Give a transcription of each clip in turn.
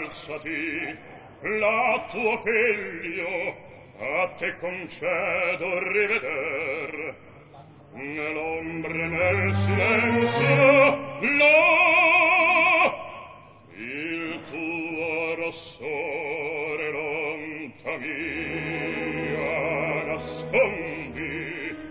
alzati, la tuo figlio a te concedo riveder. Nell'ombre, nel silenzio, là, il tuo rossore lonta mia nascondi.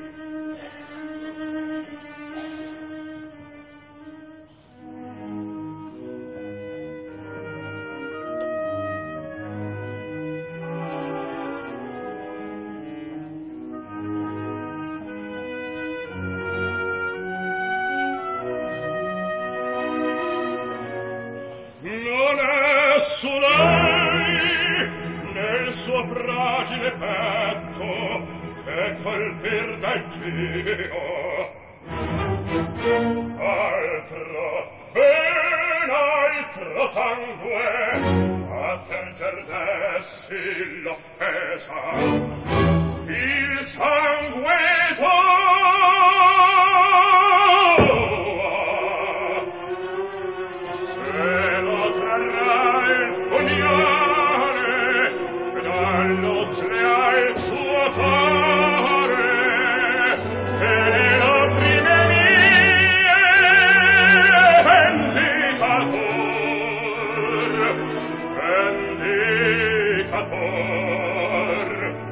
Suo fragile petto che colpir dal Dio altro ben altro sangue a terger dessi l'offesa il sangue e lo trarrà il pugnale dallo sleal tuo cuore e le lacrime mie vendicator, vendicator,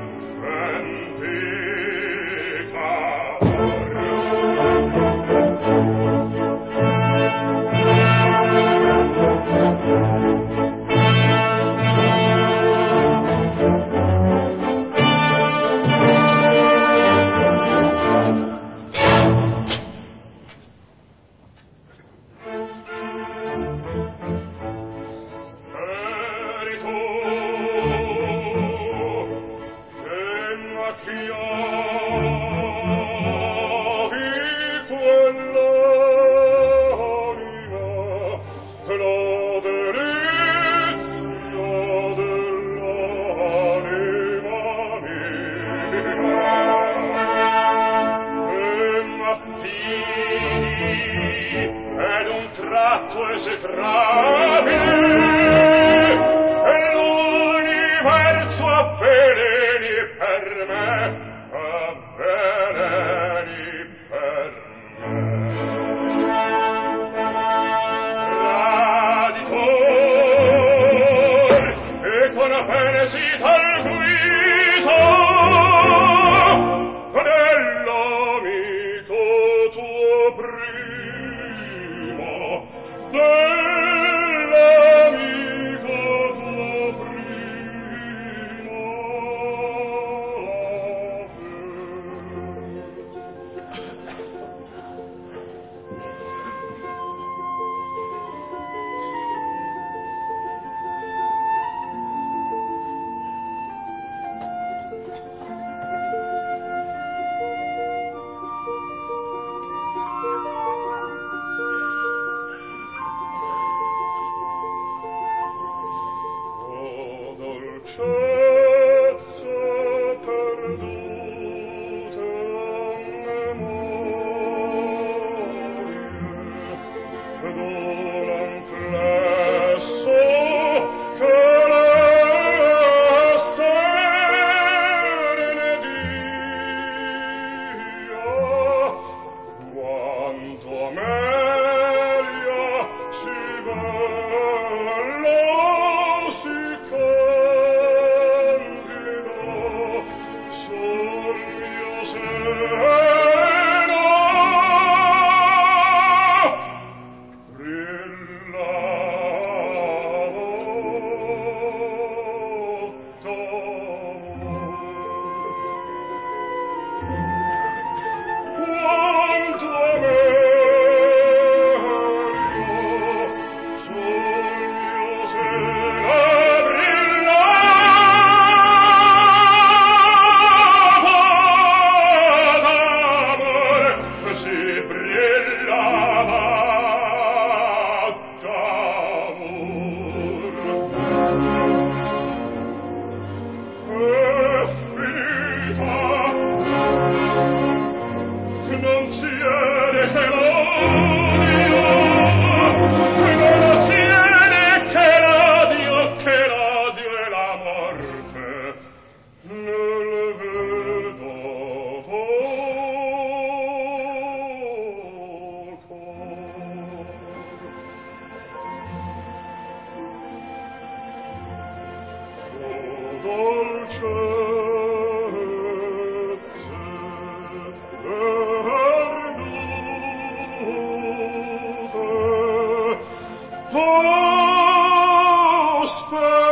ed un tratto esecrabile e l'universo avveleni per me, avveleni per me. Raditor e con penesi dal guiso dell'amico tuo primo, dell'amico tuo primo. perdute.